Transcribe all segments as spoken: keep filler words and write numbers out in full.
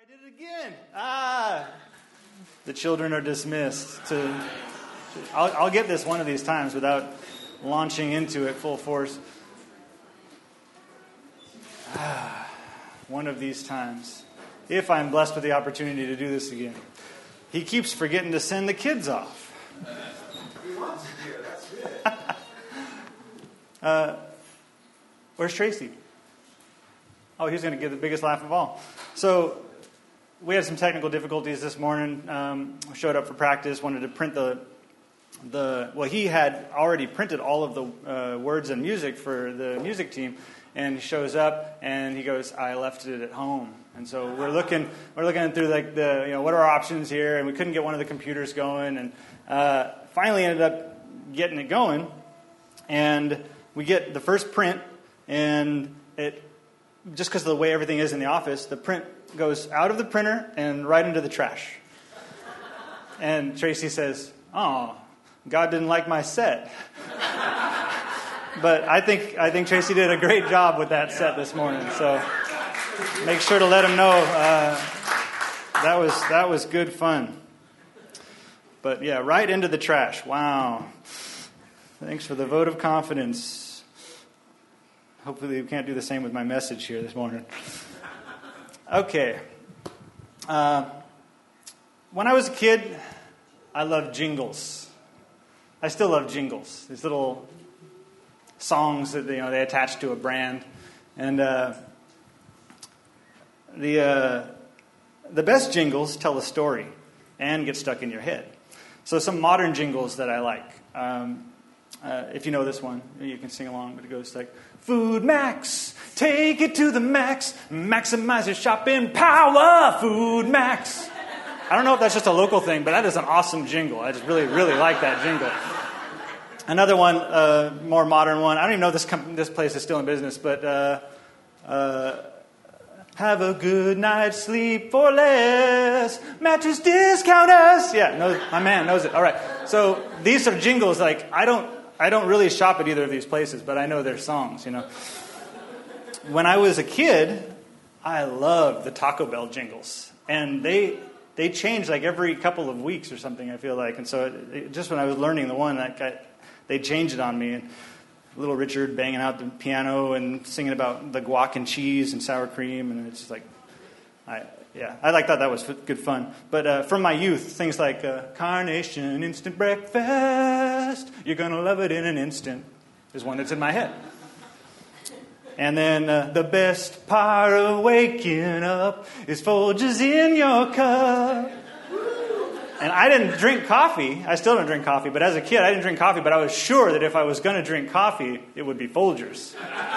did it again. Ah, the children are dismissed. To, I'll, I'll get this one of these times without launching into it full force. Ah, one of these times, if I'm blessed with the opportunity to do this again. He keeps forgetting to send the kids off. He wants to do it. That's good. uh, where's Tracy? Oh, he's going to give the biggest laugh of all. So we had some technical difficulties this morning. Um, showed up for practice, wanted to print the, the well, he had already printed all of the uh, words and music for the music team, and he shows up and he goes, I left it at home. And so we're looking, we're looking through like the, you know, what are our options here? And we couldn't get one of the computers going, and uh, finally ended up getting it going. And we get the first print, and it, just because of the way everything is in the office, the print goes out of the printer and right into the trash. And Tracy says, "Oh, God didn't like my set." But I think I think Tracy did a great job with that set this morning. So make sure to let him know uh, that was that was good fun. But yeah, right into the trash. Wow. Thanks for the vote of confidence. Hopefully we can't do the same with my message here this morning. Okay. Uh, when I was a kid, I loved jingles. I still love jingles. These little songs that, you know, they attach to a brand. And uh, the uh, the best jingles tell a story and get stuck in your head. So some modern jingles that I like. Um, uh, if you know this one, you can sing along, but it goes like, Food Max, take it to the max, maximize your shopping power, Food Max. I don't know if that's just a local thing, but that is an awesome jingle. I just really, really like that jingle. Another one, uh, more modern one. I don't even know if this com- this place is still in business, but uh, uh, have a good night's sleep for less. Mattress discounters. Yeah, no, my man knows it. All right. So these are jingles. Like I don't, I don't really shop at either of these places, but I know their songs. You know. When I was a kid, I loved the Taco Bell jingles, and they. They change like every couple of weeks or something, I feel like. And so it, it, just when I was learning the one, that got, they changed it on me. And little Richard banging out the piano and singing about the guac and cheese and sour cream. And it's just like, I yeah, I like thought that was good fun. But uh, from my youth, things like uh, Carnation Instant Breakfast, you're going to love it in an instant, is one that's in my head. And then uh, the best part of waking up is Folgers in your cup. And I didn't drink coffee. I still don't drink coffee. But as a kid, I didn't drink coffee. But I was sure that if I was going to drink coffee, it would be Folgers.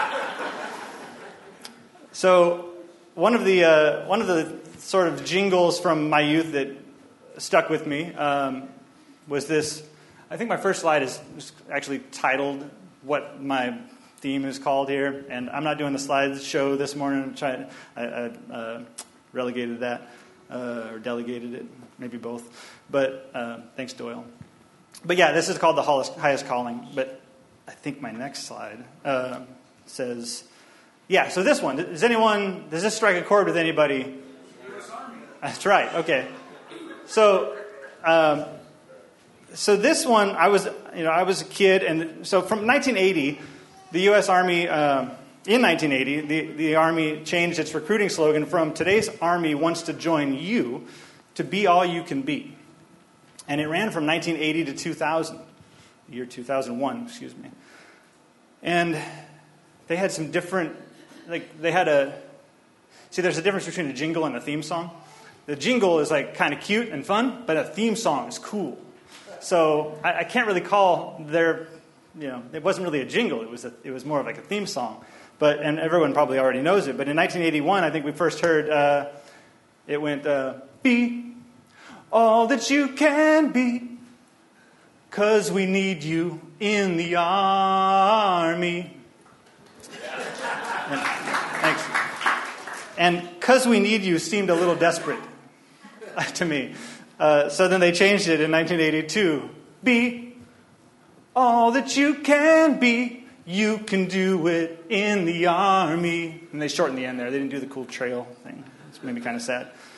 So one of the uh, one of the sort of jingles from my youth that stuck with me um, was this. I think my first slide is actually titled what my theme is called here, and I'm not doing the slideshow this morning. I'm trying, I, I uh, relegated that, uh, or delegated it, maybe both. But uh, thanks, Doyle. But yeah, this is called the highest calling. But I think my next slide uh, says, yeah. So this one, does anyone? Does this strike a chord with anybody? U S Army. That's right. Okay. So. Um, so this one, I was, you know, I was a kid, and so from nineteen eighty. The U S Army, uh, in nineteen eighty, the, the Army changed its recruiting slogan from today's Army wants to join you to be all you can be. And it ran from nineteen eighty to two thousand, the year two thousand one, excuse me. And they had some different, like they had a, see there's a difference between a jingle and a theme song. The jingle is like kind of cute and fun, but a theme song is cool. So I, I can't really call their... You know, it wasn't really a jingle. It was a, it was more of like a theme song. But and everyone probably already knows it. But in nineteen eighty-one, I think we first heard uh, it went, uh, be all that you can be, 'cause we need you in the Army. And, thanks. And 'cause we need you seemed a little desperate to me. Uh, so then they changed it in nineteen eighty-two. Be all that you can be, you can do it in the Army. And they shortened the end there. They didn't do the cool trail thing. It's made me kind of sad.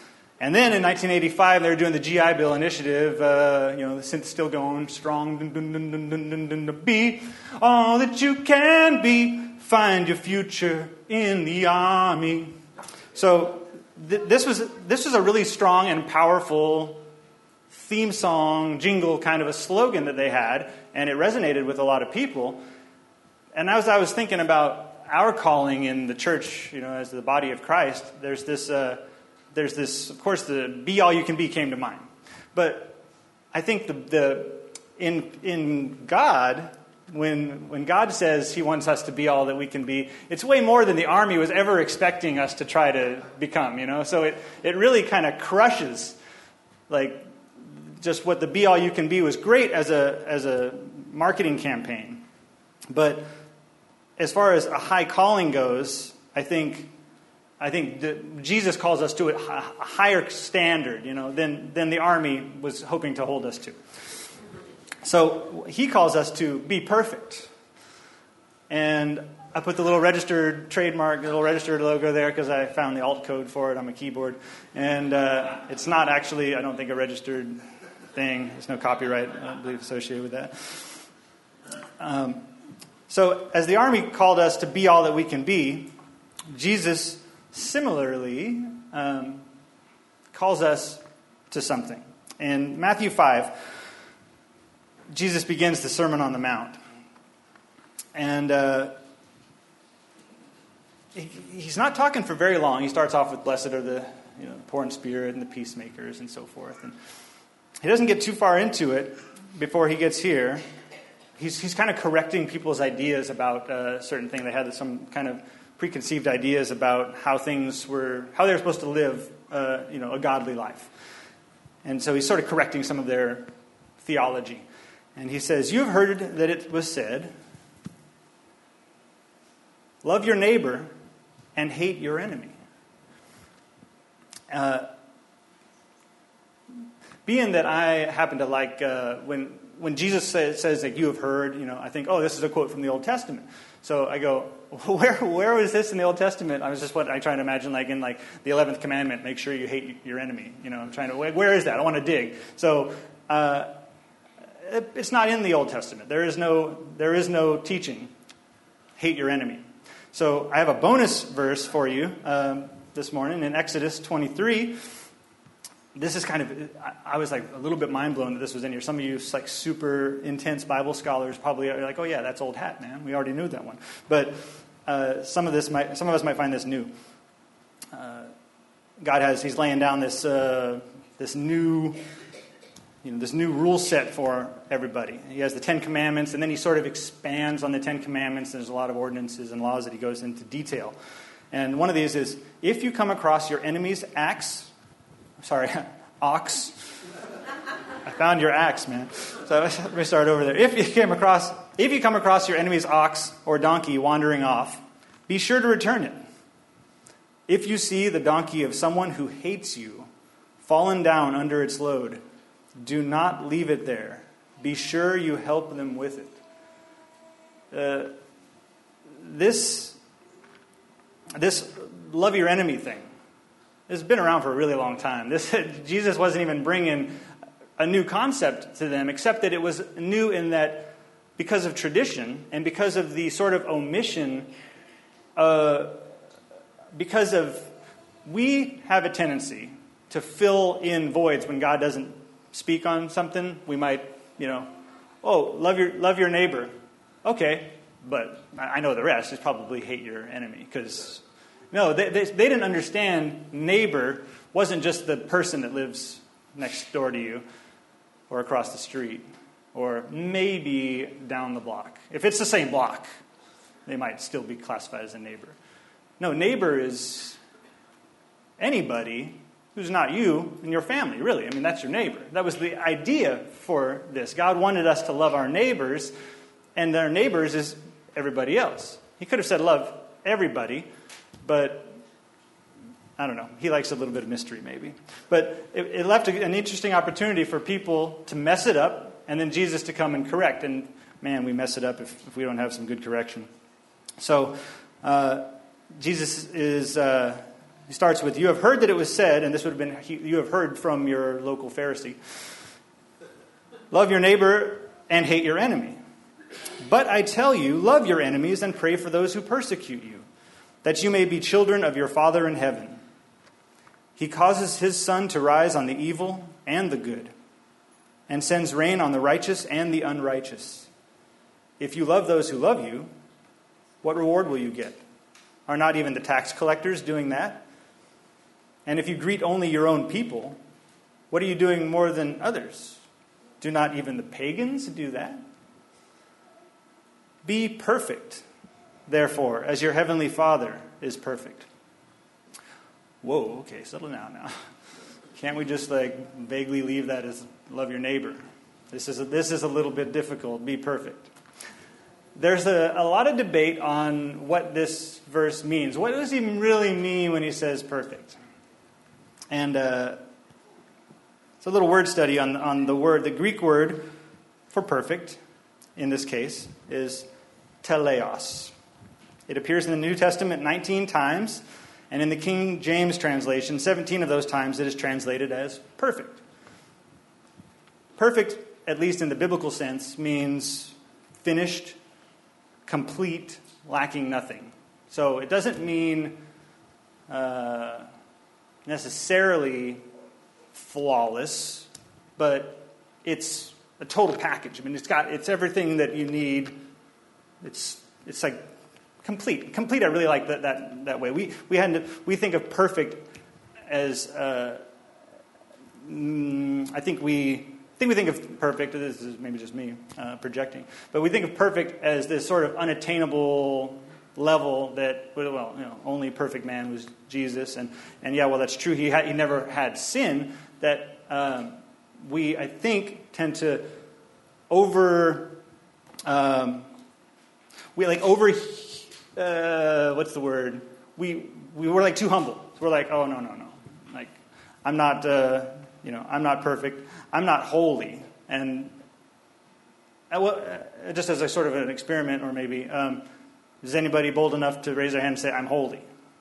And then in nineteen eighty-five, they were doing the G I Bill initiative. Uh, you know, the synth's still going strong. Dun, dun, dun, dun, dun, dun, dun, dun, be all that you can be. Find your future in the army. So th- this was this was a really strong and powerful theme song, jingle, kind of a slogan that they had, and it resonated with a lot of people. And as I was thinking about our calling in the church, you know, as the body of Christ, there's this. Uh, There's this, of course, the be all you can be came to mind. But I think the, the in in God, when when God says He wants us to be all that we can be, it's way more than the army was ever expecting us to try to become. You know, so it it really kind of crushes, like, just what the be all you can be was great as a as a marketing campaign, but as far as a high calling goes, I think. I think that Jesus calls us to a higher standard, you know, than, than the army was hoping to hold us to. So he calls us to be perfect. And I put the little registered trademark, the little registered logo there because I found the alt code for it on my keyboard. And uh, it's not actually, I don't think, a registered thing. There's no copyright, I don't believe, associated with that. Um, so as the army called us to be all that we can be, Jesus similarly um, calls us to something. In Matthew five, Jesus begins the Sermon on the Mount. And uh, he, he's not talking for very long. He starts off with, blessed are the you know, poor in spirit and the peacemakers and so forth. And he doesn't get too far into it before he gets here. He's, he's kind of correcting people's ideas about a certain thing. They had some kind of preconceived ideas about how things were, how they were supposed to live, uh, you know, a godly life. And so he's sort of correcting some of their theology. And he says, "You have heard that it was said, love your neighbor and hate your enemy." Uh, being that I happen to like, uh, when when Jesus says, says that you have heard, you know, I think, oh, this is a quote from the Old Testament. So I go, where where was this in the Old Testament? I was just what I try to imagine, like in like the eleventh commandment, make sure you hate your enemy. You know, I'm trying to, where is that? I want to dig. So uh, it, it's not in the Old Testament. There is no there is no teaching, hate your enemy. So I have a bonus verse for you um, this morning in Exodus twenty-three. This is kind of, I was like a little bit mind blown that this was in here. Some of you like super intense Bible scholars probably are like, oh yeah, that's old hat, man. We already knew that one. But uh, some of this might, some of us might find this new. Uh, God has, He's laying down this uh, this new, you know, this new rule set for everybody. He has the Ten Commandments, and then He sort of expands on the Ten Commandments. There's a lot of ordinances and laws that He goes into detail. And one of these is, if you come across your enemy's axe. Sorry, ox. I found your axe, man. So let me start over there. If you came across, if you come across your enemy's ox or donkey wandering off, be sure to return it. If you see the donkey of someone who hates you fallen down under its load, do not leave it there. Be sure you help them with it. Uh, this, this love your enemy thing. This has been around for a really long time. This Jesus wasn't even bringing a new concept to them, except that it was new in that because of tradition and because of the sort of omission, uh, because of we have a tendency to fill in voids when God doesn't speak on something. We might, you know, oh, love your love your neighbor. Okay, but I know the rest is probably hate your enemy because. No, they, they they didn't understand neighbor wasn't just the person that lives next door to you or across the street or maybe down the block. If it's the same block, they might still be classified as a neighbor. No, neighbor is anybody who's not you and your family, really. I mean, that's your neighbor. That was the idea for this. God wanted us to love our neighbors, and our neighbors is everybody else. He could have said love everybody, but I don't know. He likes a little bit of mystery, maybe. But it, it left a, an interesting opportunity for people to mess it up and then Jesus to come and correct. And man, we mess it up if, if we don't have some good correction. So uh, Jesus is uh, He starts with, you have heard that it was said, and this would have been, you have heard from your local Pharisee, love your neighbor and hate your enemy. But I tell you, love your enemies and pray for those who persecute you, that you may be children of your Father in heaven. He causes his sun to rise on the evil and the good, and sends rain on the righteous and the unrighteous. If you love those who love you, what reward will you get? Are not even the tax collectors doing that? And if you greet only your own people, what are you doing more than others? Do not even the pagans do that? Be perfect, therefore, as your heavenly Father is perfect. Whoa, okay, settle down now. Can't we just like vaguely leave that as love your neighbor? This is a, this is a little bit difficult. Be perfect. There's a, a lot of debate on what this verse means. What does he really mean when he says perfect? And uh, it's a little word study on, on the word. The Greek word for perfect, in this case, is teleos. It appears in the New Testament nineteen times, and in the King James translation, seventeen of those times it is translated as perfect. Perfect, at least in the biblical sense, means finished, complete, lacking nothing. So it doesn't mean uh, necessarily flawless, but it's a total package. I mean, it's got it's everything that you need. It's it's like complete. Complete. I really like that that, that way. We we had to, we think of perfect as uh, mm, I think we I think we think of perfect. This is maybe just me uh, projecting, but we think of perfect as this sort of unattainable level that, well, you know, only perfect man was Jesus, and and yeah, well, that's true. He had, he never had sin. That um, we I think tend to over um, we like over uh, what's the word? We we were like too humble. So we're like, oh no no no, like I'm not uh, you know I'm not perfect. I'm not holy. And I, well, uh, just as a sort of an experiment, or maybe. Um, Is anybody bold enough to raise their hand and say, I'm holy?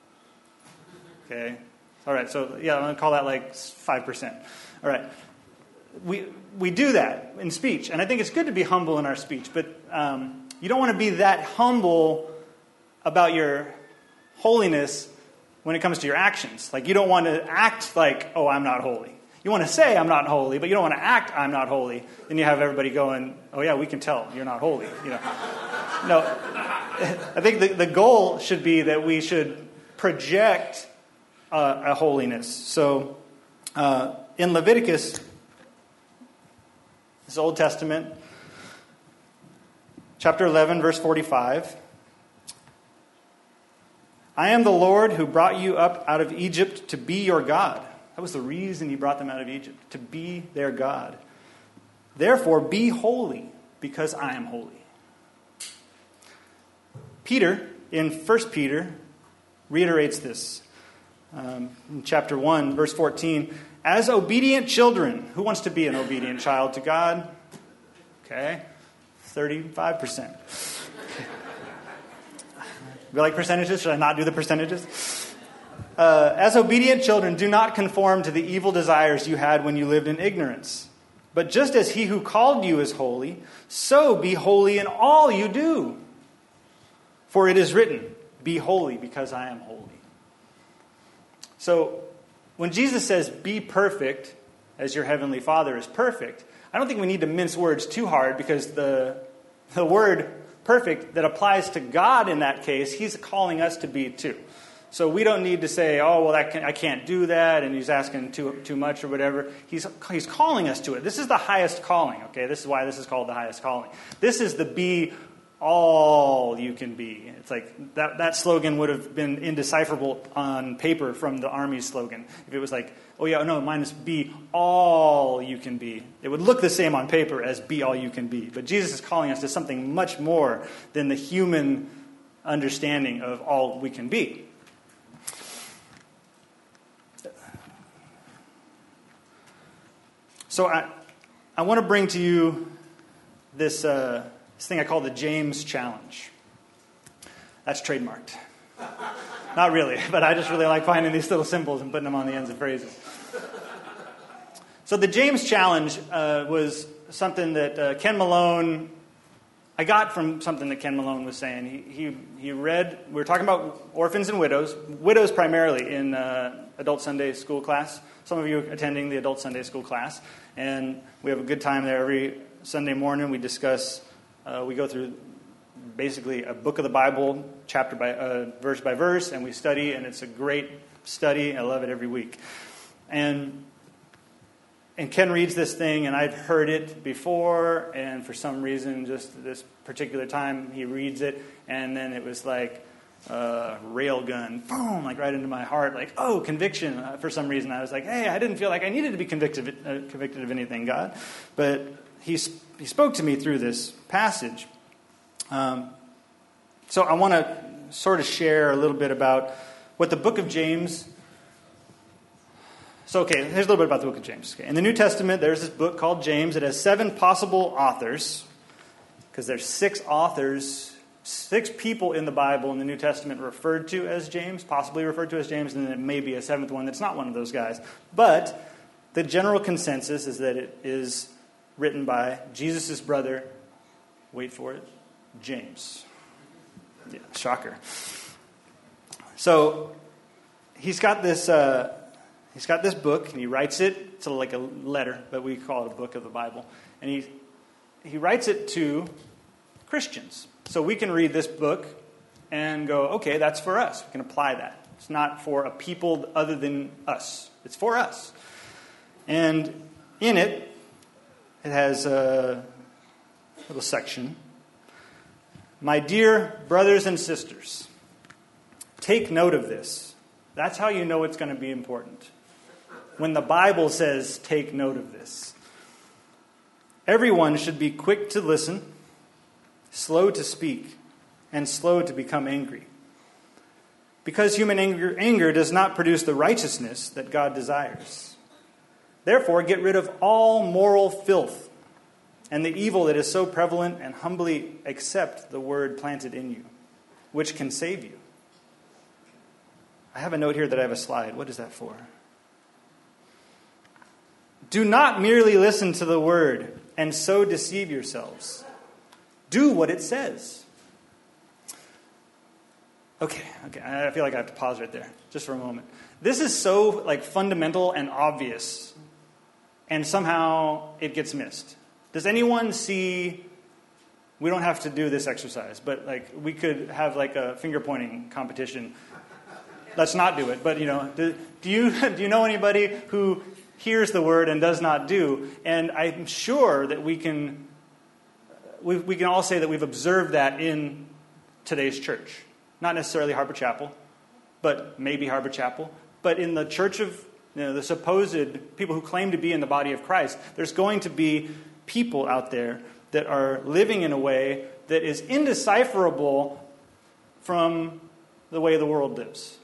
Okay. All right. So, yeah, I'm going to call that like five percent. All right. We we do that in speech. And I think it's good to be humble in our speech. But um, you don't want to be that humble about your holiness when it comes to your actions. Like, you don't want to act like, oh, I'm not holy. You want to say I'm not holy, but you don't want to act I'm not holy. Then you have everybody going, oh, yeah, we can tell you're not holy. You know. No. I think the, the goal should be that we should project uh, a holiness. So uh, in Leviticus, this Old Testament, chapter eleven, verse forty-five, I am the Lord who brought you up out of Egypt to be your God. That was the reason he brought them out of Egypt, to be their God. Therefore, be holy, because I am holy. Peter, in First Peter, reiterates this. Um, in chapter one, verse fourteen, as obedient children. Who wants to be an obedient child to God? Okay, thirty-five percent. We like percentages? Should I not do the percentages? Uh, as obedient children, do not conform to the evil desires you had when you lived in ignorance. But just as he who called you is holy, so be holy in all you do. For it is written, be holy because I am holy. So when Jesus says, be perfect as your heavenly Father is perfect, I don't think we need to mince words too hard, because the, the word perfect that applies to God in that case, he's calling us to be too. So we don't need to say, oh, well, that can, I can't do that, and he's asking too too much or whatever. He's he's calling us to it. This is the highest calling, okay? This is why this is called the highest calling. This is the be all you can be. It's like that, that slogan would have been indecipherable on paper from the Army's slogan. If it was like, oh, yeah, no, mine is be all you can be. It would look the same on paper as be all you can be. But Jesus is calling us to something much more than the human understanding of all we can be. So I, I want to bring to you this, uh, this thing I call the James Challenge. That's trademarked. Not really, but I just really like finding these little symbols and putting them on the ends of phrases. So the James Challenge uh, was something that uh, Ken Malone, I got from something that Ken Malone was saying. He he, he read, we were talking about orphans and widows, widows primarily in uh, adult Sunday school class. Some of you are attending the adult Sunday school class, and we have a good time there every Sunday morning. We discuss, uh, we go through basically a book of the Bible, chapter by uh, verse by verse, and we study, and it's a great study. I love it every week. And and Ken reads this thing, and I've heard it before, and for some reason, just this particular time, he reads it, and then it was like uh, rail gun, boom, like right into my heart, like, oh, conviction. Uh, for some reason, I was like, hey, I didn't feel like I needed to be convicted, uh, convicted of anything, God. But he, he spoke to me through this passage. Um, so I want to sort of share a little bit about what the book of James. So, okay, here's a little bit about the book of James. Okay, in the New Testament, there's this book called James. It has seven possible authors, because there's six authors, six people in the Bible in the New Testament referred to as James, possibly referred to as James, and then it may be a seventh one that's not one of those guys. But the general consensus is that it is written by Jesus' brother, wait for it, James. Yeah, shocker. So he's got this uh, he's got this book, and he writes it. It's like a letter, but we call it a book of the Bible. And he he writes it to Christians. So we can read this book and go, okay, that's for us. We can apply that. It's not for a people other than us. It's for us. And in it, it has a little section. My dear brothers and sisters, take note of this. That's how you know it's going to be important. When the Bible says, take note of this. Everyone should be quick to listen, slow to speak, and slow to become angry. Because human anger, anger does not produce the righteousness that God desires. Therefore, get rid of all moral filth and the evil that is so prevalent, and humbly accept the word planted in you, which can save you. I have a note here that I have a slide. What is that for? Do not merely listen to the word and so deceive yourselves. Do what it says. Okay, okay. I feel like I have to pause right there, just for a moment. This is so like fundamental and obvious, and somehow it gets missed. Does anyone see, we don't have to do this exercise, but like we could have like a finger pointing competition. Let's not do it, but you know, do, do you do you know anybody who hears the word and does not do? And I'm sure that we can we, we can all say that we've observed that in today's church. Not necessarily Harbor Chapel, but maybe Harbor Chapel. But in the church of, you know, the supposed people who claim to be in the body of Christ, there's going to be people out there that are living in a way that is indecipherable from the way the world lives.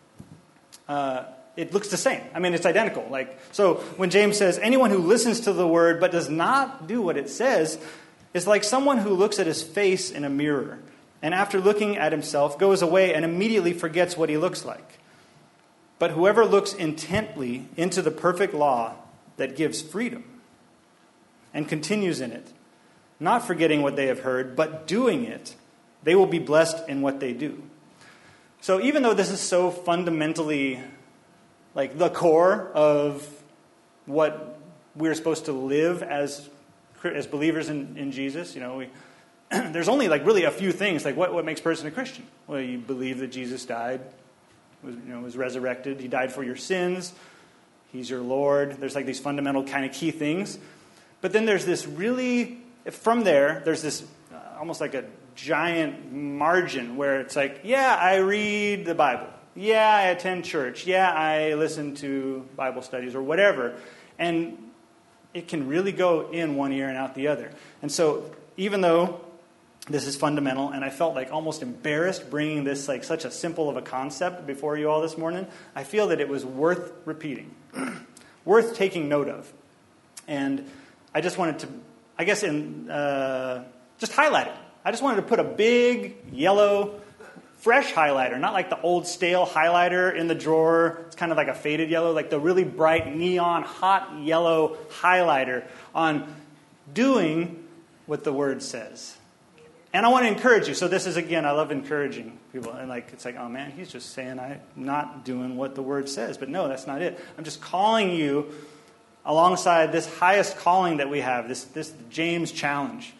Uh, it looks the same. I mean, it's identical. Like, so when James says, anyone who listens to the word but does not do what it says is like someone who looks at his face in a mirror and after looking at himself goes away and immediately forgets what he looks like. But whoever looks intently into the perfect law that gives freedom and continues in it, not forgetting what they have heard, but doing it, they will be blessed in what they do. So even though this is so fundamentally like the core of what we're supposed to live as as believers in, in Jesus, you know, we, there's only like really a few things. Like what, what makes a person a Christian? Well, you believe that Jesus died, was, you know, was resurrected. He died for your sins. He's your Lord. There's like these fundamental kind of key things. But then there's this really, from there, there's this uh, almost like a giant margin where it's like, yeah, I read the Bible. Yeah, I attend church. Yeah, I listen to Bible studies or whatever. And it can really go in one ear and out the other. And so even though this is fundamental, and I felt like almost embarrassed bringing this like such a simple of a concept before you all this morning, I feel that it was worth repeating, worth taking note of. And I just wanted to, I guess, in uh, just highlight it. I just wanted to put a big yellow fresh highlighter, not like the old stale highlighter in the drawer. It's kind of like a faded yellow, like the really bright neon hot yellow highlighter on doing what the Word says. And I want to encourage you. So this is, again, I love encouraging people. And like it's like, oh man, he's just saying I'm not doing what the Word says. But no, that's not it. I'm just calling you alongside this highest calling that we have, this, this James challenge.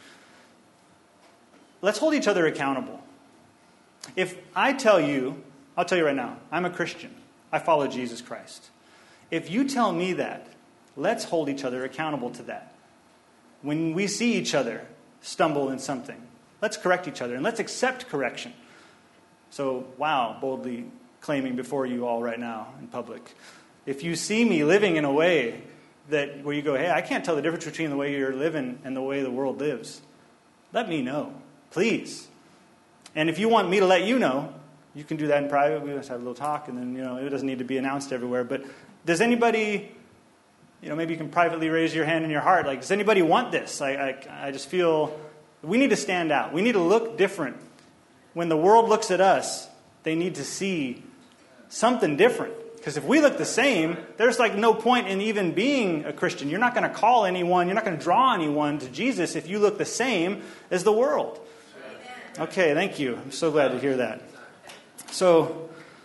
Let's hold each other accountable. If I tell you, I'll tell you right now, I'm a Christian. I follow Jesus Christ. If you tell me that, let's hold each other accountable to that. When we see each other stumble in something, let's correct each other and let's accept correction. So, wow, boldly claiming before you all right now in public. If you see me living in a way that where you go, hey, I can't tell the difference between the way you're living and the way the world lives, let me know, please. And if you want me to let you know, you can do that in private. We just have a little talk, and then, you know, it doesn't need to be announced everywhere. But does anybody, you know, maybe you can privately raise your hand in your heart. Like, does anybody want this? I, I, I just feel we need to stand out. We need to look different. When the world looks at us, they need to see something different. Because if we look the same, there's like no point in even being a Christian. You're not going to call anyone, you're not going to draw anyone to Jesus if you look the same as the world. Okay, thank you. I'm so glad to hear that. So,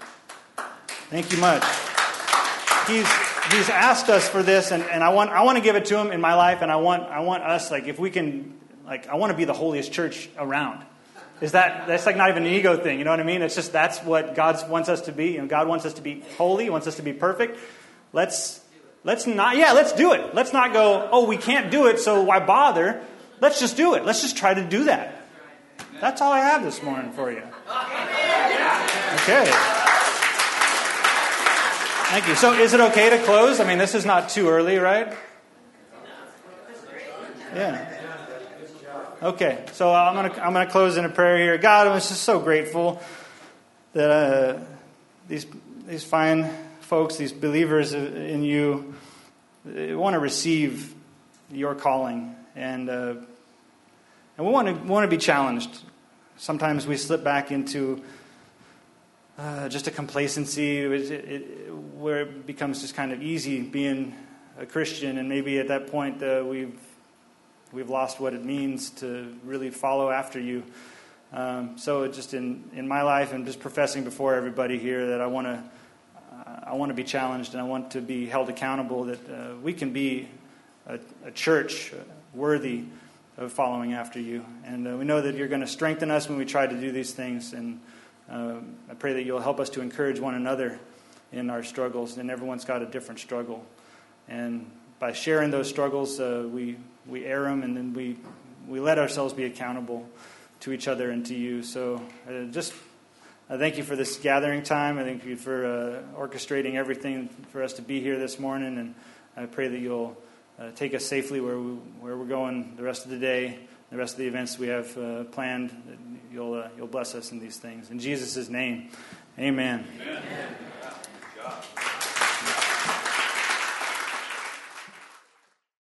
thank you much. He's he's asked us for this, and, and I want I want to give it to him in my life, and I want I want us, like, if we can, like, I want to be the holiest church around. Is that that's like not even an ego thing, you know what I mean? It's just that's what God wants us to be. You know, God wants us to be holy, He wants us to be perfect. Let's let's not yeah, let's do it. Let's not go, oh, we can't do it, so why bother? Let's just do it. Let's just try to do that. That's all I have this morning for you. Okay. Thank you. So is it okay to close? I mean, this is not too early, right? Yeah. Okay. So I'm going to I'm going to close in a prayer here. God, I'm just so grateful that uh, these these fine folks, these believers in you, want to receive your calling, and uh, and we want to want to be challenged. Sometimes we slip back into uh, just a complacency it, it, where it becomes just kind of easy being a Christian, and maybe at that point uh, we've we've lost what it means to really follow after you. Um, so just in, in my life and just professing before everybody here that I want to uh, I want to be challenged, and I want to be held accountable that uh, we can be a, a church worthy of following after you. And uh, we know that you're going to strengthen us when we try to do these things. And uh, I pray that you'll help us to encourage one another in our struggles. And everyone's got a different struggle. And by sharing those struggles, uh, we, we air them, and then we, we let ourselves be accountable to each other and to you. So uh, just uh, thank you for this gathering time. I thank you for uh, orchestrating everything for us to be here this morning. And I pray that you'll Uh, take us safely where, we, where we're going the rest of the day, the rest of the events we have uh, planned. You'll uh, you'll bless us in these things. In Jesus' name, amen. Amen. Amen. Good job.